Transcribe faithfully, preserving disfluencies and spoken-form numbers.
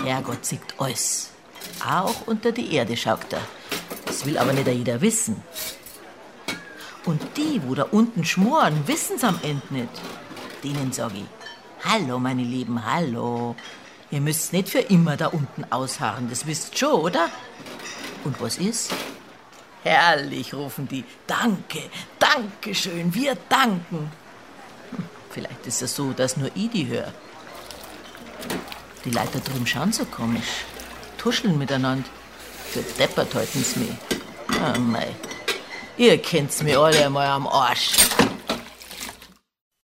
Herrgott sieht alles. Auch unter die Erde schaut er. Das will aber nicht jeder wissen. Und die, wo da unten schmoren, wissen's am Ende nicht. Denen sag ich, hallo meine Lieben, hallo. Ihr müsst nicht für immer da unten ausharren, das wisst schon, oder? Und was ist? Herrlich, rufen die. Danke, danke schön, wir danken. Hm, vielleicht ist es so, dass nur ich die höre. Die Leute da drüben schauen so komisch. Tuscheln miteinander. Für deppert halten's mich. Ah, mei. Ihr kennt's mir alle einmal am Arsch.